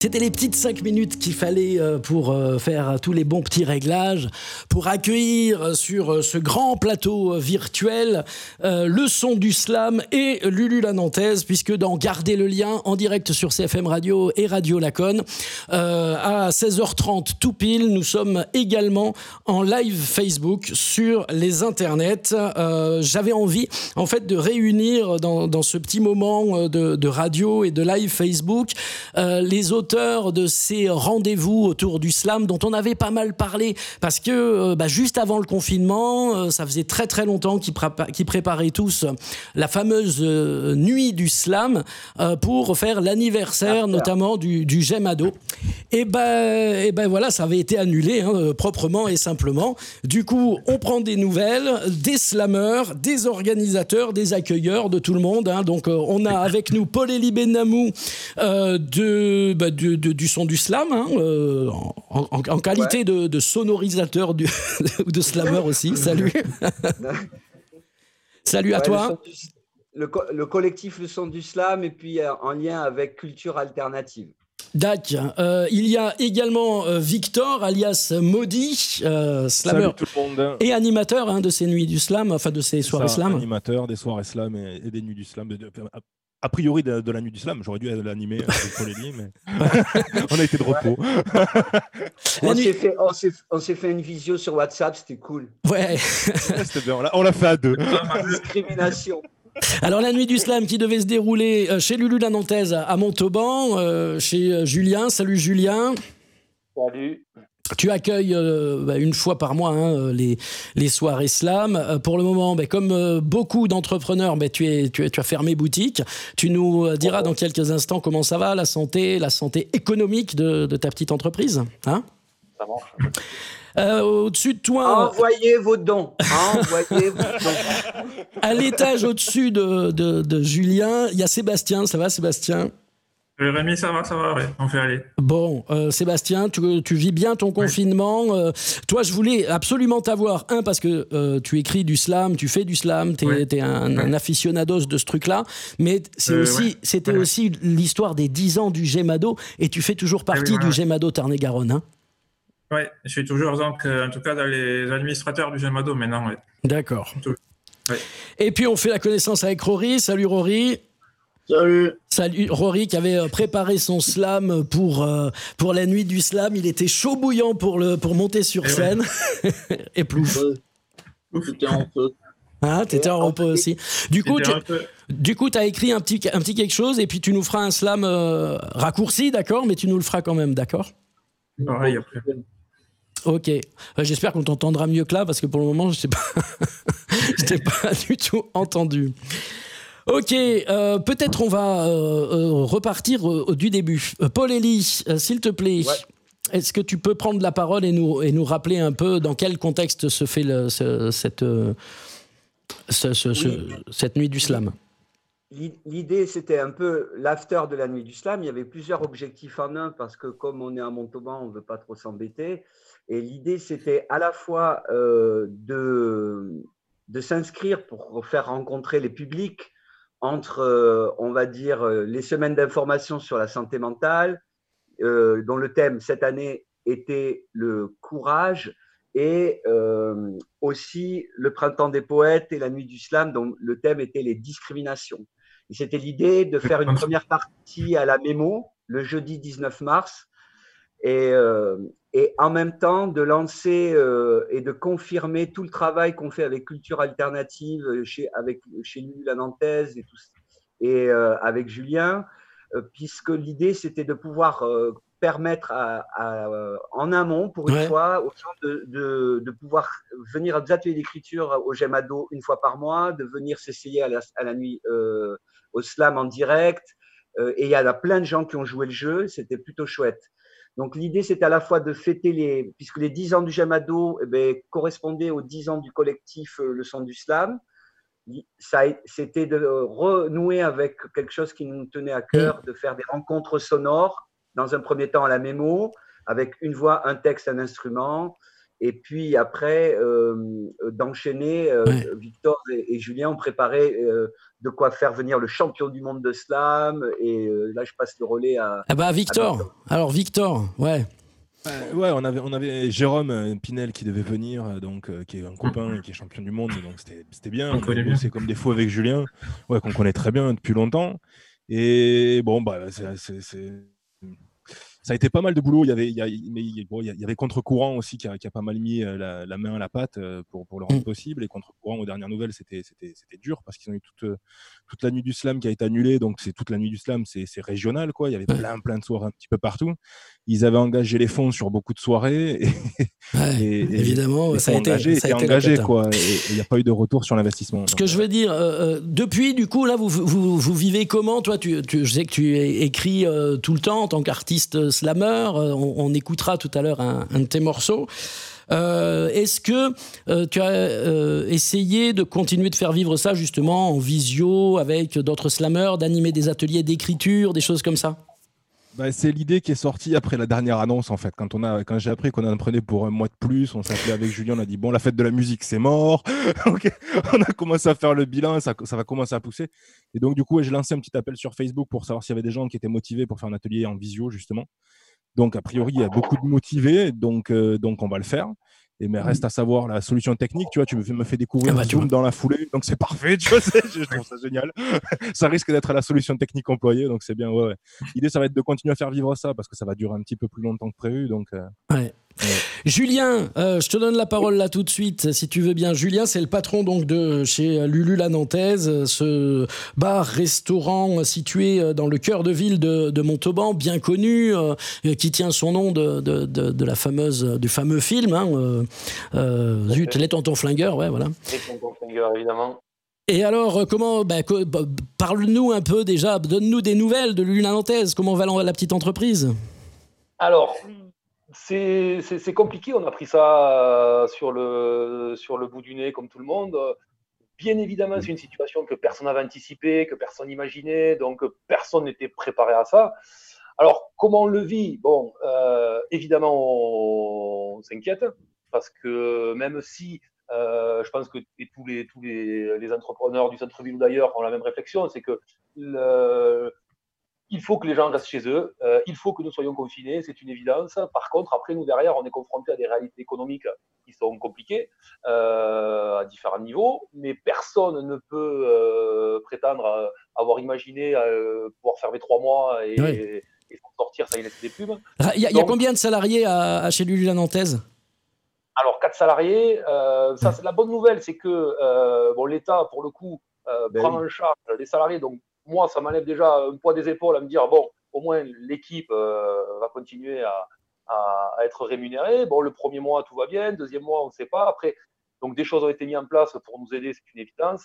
C'était les petites 5 minutes qu'il fallait pour faire tous les bons petits réglages, pour accueillir sur ce grand plateau virtuel le son du slam et Lulu la Nantaise, puisque dans Garder le lien, en direct sur CFM Radio et Radio Laconne, à 16h30 tout pile, nous sommes également en live Facebook sur les internets. J'avais envie en fait de réunir dans ce petit moment de radio et de live Facebook les auteurs de ces rendez-vous autour du slam dont on avait pas mal parlé parce que juste avant le confinement, ça faisait très très longtemps qu'ils préparaient tous la fameuse nuit du slam pour faire l'anniversaire notamment du Gemado. Et voilà, ça avait été annulé proprement et simplement. Du coup, on prend des nouvelles, des slammeurs, des organisateurs, des accueilleurs de tout le monde. Donc on a avec nous Paul-Élie Benamou du son du slam, en qualité de sonorisateur ou de slammer aussi. Salut. Salut à toi. Le collectif Le Son du Slam et puis en lien avec Culture Alternative. Dac. Il y a également Victor, alias Maudit, slammer. Salut tout le monde. Et animateur de ces nuits du slam, enfin de ces soirées slam. Animateur des soirées slam et des nuits du slam. A priori de la nuit du slam, j'aurais dû l'animer avec Paul-Élie, mais on a été de repos. On s'est fait une visio sur WhatsApp, c'était cool. Ouais. C'était bien, on l'a fait à deux. Discrimination. Alors la nuit du slam qui devait se dérouler chez Lulu la Nantaise à Montauban, chez Julien. Salut Julien. Salut. Tu accueilles une fois par mois les soirées slam. Pour le moment, comme beaucoup d'entrepreneurs, tu as fermé boutique. Tu nous diras dans quelques instants comment ça va, la santé économique de ta petite entreprise. Ça marche. Au-dessus de toi... Envoyez vos dons. À l'étage au-dessus de Julien, il y a Sébastien. Ça va, Sébastien ? Rémi, ça va, ouais, on fait aller. Bon, Sébastien, tu vis bien ton confinement. Toi, je voulais absolument t'avoir, parce que tu écris du slam, tu fais du slam, t'es un aficionados de ce truc-là, mais c'était aussi l'histoire des 10 ans du Gemado, et tu fais toujours partie du Gemado Tarn-et-Garonne. Oui, je suis toujours, en tout cas, dans les administrateurs du Gemado maintenant. Ouais. D'accord. Ouais. Et puis, on fait la connaissance avec Rory. Salut Rory. Salut Rory qui avait préparé son slam pour la nuit du slam. Il était chaud bouillant pour monter sur scène. Et plouf. J'étais en repos. T'étais en repos aussi. Du coup, t'as écrit un petit quelque chose et puis tu nous feras un slam raccourci, d'accord, mais tu nous le feras quand même, d'accord? Pareil après. Ok, j'espère qu'on t'entendra mieux que là parce que pour le moment, je t'ai pas du tout entendu. Ok, peut-être on va repartir du début. Paul-Élie, s'il te plaît, est-ce que tu peux prendre la parole et nous rappeler un peu dans quel contexte se fait cette nuit du slam? L'idée, c'était un peu l'after de la nuit du slam. Il y avait plusieurs objectifs en un parce que comme on est à Montauban, on ne veut pas trop s'embêter. Et l'idée, c'était à la fois de s'inscrire pour faire rencontrer les publics entre, on va dire, les semaines d'information sur la santé mentale, dont le thème cette année était le courage, et aussi le printemps des poètes et la nuit du slam, dont le thème était les discriminations. Et c'était l'idée de faire une première partie à la Mémo, le jeudi 19 mars, et en même temps de lancer et de confirmer tout le travail qu'on fait avec Culture Alternative, chez Lulu la Nantaise et avec Julien, puisque l'idée c'était de pouvoir permettre en amont, pour une fois, aux gens de pouvoir venir à des ateliers d'écriture au Gemado une fois par mois, de venir s'essayer à la nuit au slam en direct. Et il y a plein de gens qui ont joué le jeu, c'était plutôt chouette. Donc l'idée, c'était à la fois de fêter puisque les 10 ans du Gemado correspondaient aux 10 ans du collectif Le Son du Slam. C'était de renouer avec quelque chose qui nous tenait à cœur, de faire des rencontres sonores, dans un premier temps à la Mémo, avec une voix, un texte, un instrument, Et puis après, d'enchaîner, Victor et Julien ont préparé de quoi faire venir le champion du monde de slam. Et là, je passe le relais à Victor. Victor. Alors Victor, ouais. Ouais, on avait Jérôme Pinel qui devait venir, qui est un copain et qui est champion du monde, donc c'était bien. On connaît bien. C'est comme des fous avec Julien, qu'on connaît très bien depuis longtemps. Et bon, ça a été pas mal de boulot. Il y avait Contre-Courant aussi qui a pas mal mis la main à la pâte pour le rendre possible. Et Contre-Courant, aux dernières nouvelles, c'était dur parce qu'ils ont eu toute la nuit du slam qui a été annulée. Donc, c'est toute la nuit du slam, c'est régional, quoi. Il y avait plein de soirées un petit peu partout. Ils avaient engagé les fonds sur beaucoup de soirées. Évidemment, ça a été engagé, quoi. Et il n'y a pas eu de retour sur l'investissement. Ce que je veux dire, depuis, du coup, là, vous vivez comment? Toi, je sais que tu écris tout le temps en tant qu'artiste slammer. On écoutera tout à l'heure un de tes morceaux. Est-ce que tu as essayé de continuer de faire vivre ça justement en visio avec d'autres slammers, d'animer des ateliers d'écriture, des choses comme ça? C'est l'idée qui est sortie après la dernière annonce, en fait. Quand j'ai appris qu'on en prenait pour un mois de plus, on s'appelait avec Julien, on a dit bon, la fête de la musique, c'est mort. Okay. On a commencé à faire le bilan, ça va commencer à pousser. Et donc, du coup, j'ai lancé un petit appel sur Facebook pour savoir s'il y avait des gens qui étaient motivés pour faire un atelier en visio, justement. Donc, a priori, il y a beaucoup de motivés, donc on va le faire. Mais reste à savoir la solution technique, tu vois, tu me fais découvrir Zoom dans la foulée, donc c'est parfait, tu vois, je trouve ça génial. Ça risque d'être la solution technique employée, donc c'est bien, ouais. L'idée, ça va être de continuer à faire vivre ça, parce que ça va durer un petit peu plus longtemps que prévu, donc... Ouais. Julien, je te donne la parole là tout de suite, si tu veux bien. Julien, c'est le patron donc de chez Lulu la Nantaise, ce bar-restaurant situé dans le cœur de ville de Montauban, bien connu, qui tient son nom de la du fameux film. Zut, Les Tontons Flingueurs, ouais, voilà. Les Tontons Flingueurs, évidemment. Et alors, parle-nous un peu déjà, donne-nous des nouvelles de Lulu la Nantaise. Comment va la petite entreprise? Alors, c'est compliqué, on a pris ça sur le bout du nez comme tout le monde. Bien évidemment, c'est une situation que personne n'avait anticipée, que personne n'imaginait, donc personne n'était préparé à ça. Alors, comment on le vit? Bon, évidemment, on s'inquiète, parce que même si je pense que tous les entrepreneurs du centre-ville ou d'ailleurs ont la même réflexion, c'est que il faut que les gens restent chez eux, il faut que nous soyons confinés, c'est une évidence. Par contre, après, nous, derrière, on est confrontés à des réalités économiques qui sont compliquées à différents niveaux, mais personne ne peut prétendre avoir imaginé pouvoir fermer 3 mois et sortir, ça y laisse des pubs. Il y a combien de salariés chez Lulu la Nantaise? Alors, 4 salariés. Ça, c'est la bonne nouvelle, c'est que l'État, pour le coup, prend en charge les salariés, donc moi, ça m'enlève déjà un poids des épaules à me dire, bon, au moins l'équipe va continuer à être rémunérée. Bon, le premier mois, tout va bien. Deuxième mois, on ne sait pas. Après, donc des choses ont été mises en place pour nous aider, c'est une évidence.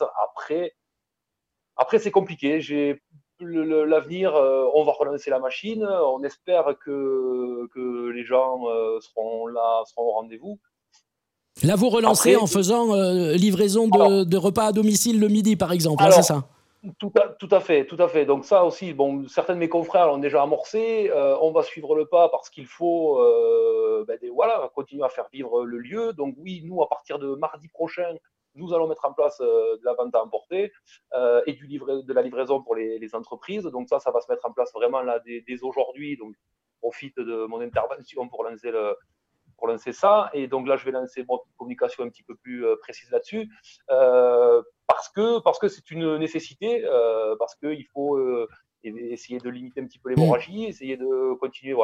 Après c'est compliqué. L'avenir, on va relancer la machine. On espère que les gens seront au rendez-vous. Là, vous relancez en faisant livraison de repas à domicile le midi, par exemple. Alors, c'est ça? Tout à fait. Donc ça aussi, bon, certains de mes confrères l'ont déjà amorcé. On va suivre le pas parce qu'il faut continuer à faire vivre le lieu. Donc oui, nous, à partir de mardi prochain, nous allons mettre en place de la vente à emporter et de la livraison pour les entreprises. Donc ça va se mettre en place vraiment là dès aujourd'hui. Donc je profite de mon intervention pour lancer ça. Et donc là, je vais lancer une communication un petit peu plus précise là-dessus. Parce que c'est une nécessité, parce qu'il faut essayer de limiter un petit peu l'hémorragie, essayer de continuer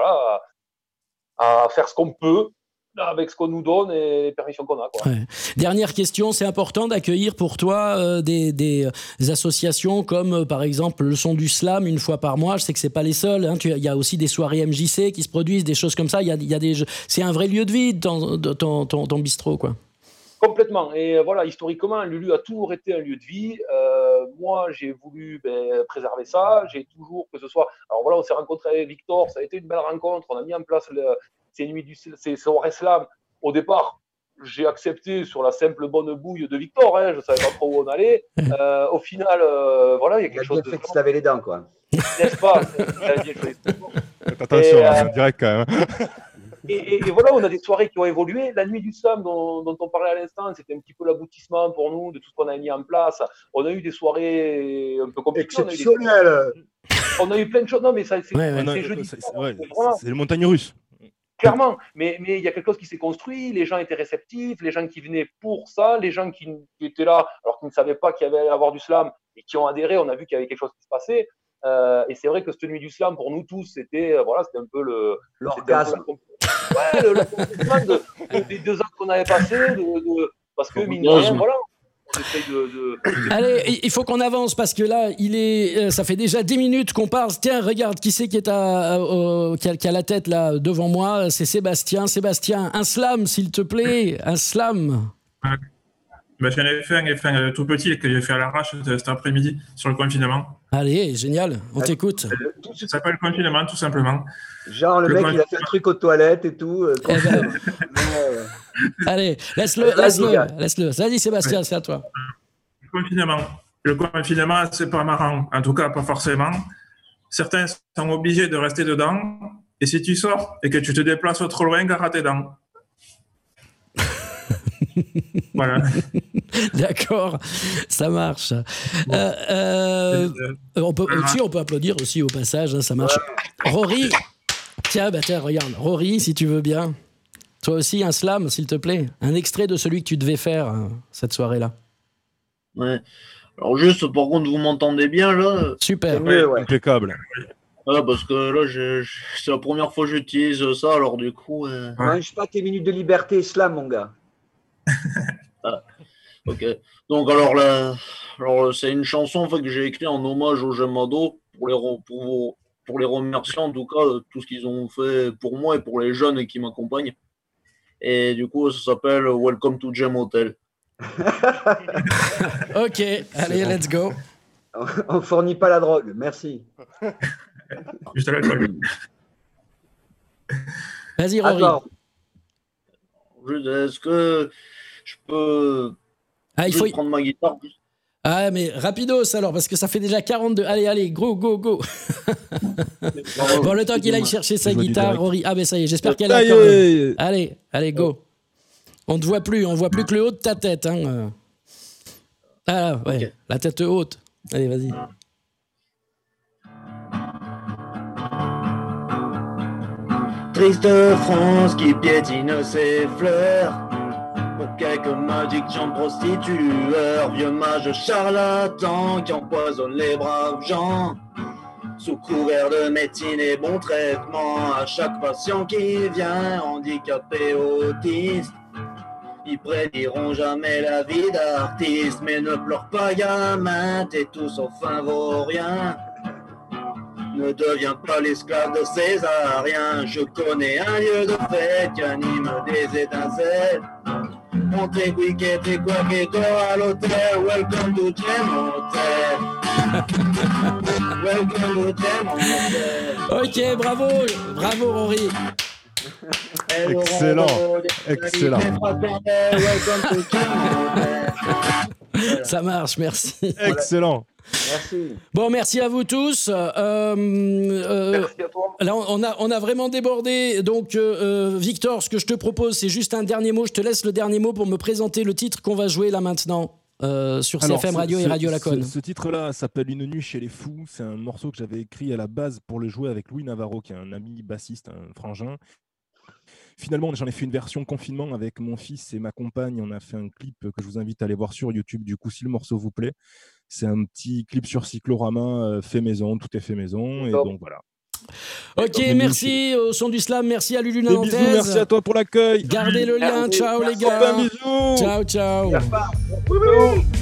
à faire ce qu'on peut avec ce qu'on nous donne et les permissions qu'on a. Ouais. Dernière question, c'est important d'accueillir pour toi des associations comme par exemple le Son du Slam une fois par mois. Je sais que c'est pas les seuls. Il y a aussi des soirées MJC qui se produisent, des choses comme ça. C'est un vrai lieu de vie ton bistrot, quoi. Complètement. Et voilà, historiquement, Lulu a toujours été un lieu de vie. Moi, j'ai voulu préserver ça. J'ai toujours, que ce soit... Alors voilà, on s'est rencontrés avec Victor. Ça a été une belle rencontre. On a mis en place ces soirées slam. Au départ, j'ai accepté sur la simple bonne bouille de Victor. Je ne savais pas trop où on allait. Au final, il y a quelque chose de... Il a fait se laver les dents, quoi. N'est-ce pas? Attention, direct quand même. Et voilà, on a des soirées qui ont évolué. La nuit du slam dont on parlait à l'instant, c'était un petit peu l'aboutissement pour nous de tout ce qu'on a mis en place. On a eu des soirées un peu compliquées. Exceptionnelles. On a eu plein de choses. Non, mais ça, c'est jeudi. C'est le montagne russe. Clairement, mais il y a quelque chose qui s'est construit, les gens étaient réceptifs, les gens qui venaient pour ça, les gens qui étaient là alors qu'ils ne savaient pas qu'il y avait à avoir du slam et qui ont adhéré, on a vu qu'il y avait quelque chose qui se passait. Et c'est vrai que cette nuit du slam, pour nous tous, c'était un peu l'orgasme. L'accomplissement des 2 ans qu'on avait passés, parce que mine de rien, voilà. Allez, il faut qu'on avance parce que là, ça fait déjà 10 minutes qu'on parle. Tiens, regarde, qui c'est qui est qui a la tête là devant moi? C'est Sébastien. Sébastien, un slam, s'il te plaît, un slam. J'en avais fait un tout petit que j'ai fait à l'arrache cet après-midi sur le confinement. Allez, génial, on t'écoute. Ça s'appelle le confinement, tout simplement. Genre, le mec, il a fait un truc aux toilettes et tout. Allez, laisse-le. Vas-y, Sébastien, c'est à toi. Le confinement, c'est pas marrant. En tout cas, pas forcément. Certains sont obligés de rester dedans. Et si tu sors et que tu te déplaces trop loin, gare à tes dents. Voilà. D'accord, ça marche. On peut applaudir aussi au passage, hein, ça marche. Rory, tiens, regarde, Rory, si tu veux bien. Toi aussi, un slam, s'il te plaît. Un extrait de celui que tu devais faire cette soirée-là. Ouais. Alors juste, par contre, vous m'entendez bien, là? Super. Impeccable. Ouais, parce que là, c'est la première fois que j'utilise ça, alors du coup... Mange pas tes minutes de liberté, slam, mon gars. Ok. Donc, alors c'est une chanson en fait, que j'ai écrite en hommage au Gemado pour les remercier, en tout cas, tout ce qu'ils ont fait pour moi et pour les jeunes qui m'accompagnent. Et du coup, ça s'appelle Welcome to Gem Hotel. Ok, allez, let's go. On fournit pas la drogue, merci. Juste à l'alcool. Vas-y, Rory. Est-ce que je peux prendre ma guitare? Ah, mais rapidos alors, parce que ça fait déjà 42. Allez, go. Bon, le temps qu'il aille chercher sa guitare, Rory. Ah, mais ça y est, j'espère qu'elle a quand même. Allez, go. On ne voit plus que le haut de ta tête. Hein. Ah, ouais, okay. La tête haute. Allez, vas-y. Triste France qui piétine ses fleurs pour quelques magiques gens prostitueurs, vieux mages charlatans qui empoisonnent les braves gens. Sous couvert de médecine et bon traitement, à chaque patient qui vient, handicapé, autiste, ils prédiront jamais la vie d'artiste. Mais ne pleure pas gamin, t'es tout sauf un vaurien. Ne deviens pas l'esclave de Césarien. Je connais un lieu de fête qui anime des étincelles. On t'équique et à l'hôtel. Welcome to Gem Hotel. Welcome to Gem Hotel. Ok, bravo Rory. Excellent. Ça marche, merci. Excellent. Merci. Bon, merci à vous tous. Merci à toi. Là, on a vraiment débordé. Donc, Victor, ce que je te propose, c'est juste un dernier mot. Je te laisse le dernier mot pour me présenter le titre qu'on va jouer là maintenant sur CFM Radio et Radio Laconne. Ce titre-là s'appelle Une nuit chez les fous. C'est un morceau que j'avais écrit à la base pour le jouer avec Louis Navarro, qui est un ami bassiste, un frangin. Finalement, j'en ai fait une version confinement avec mon fils et ma compagne. On a fait un clip que je vous invite à aller voir sur YouTube. Du coup, si le morceau vous plaît, c'est un petit clip sur Cyclorama fait maison. Tout est fait maison. Et donc voilà. Ok, merci au son du slam. Merci à Lulu Nantes. Merci à toi pour l'accueil. Gardez le lien. Ciao les gars. Bisous. Ciao. Bisous.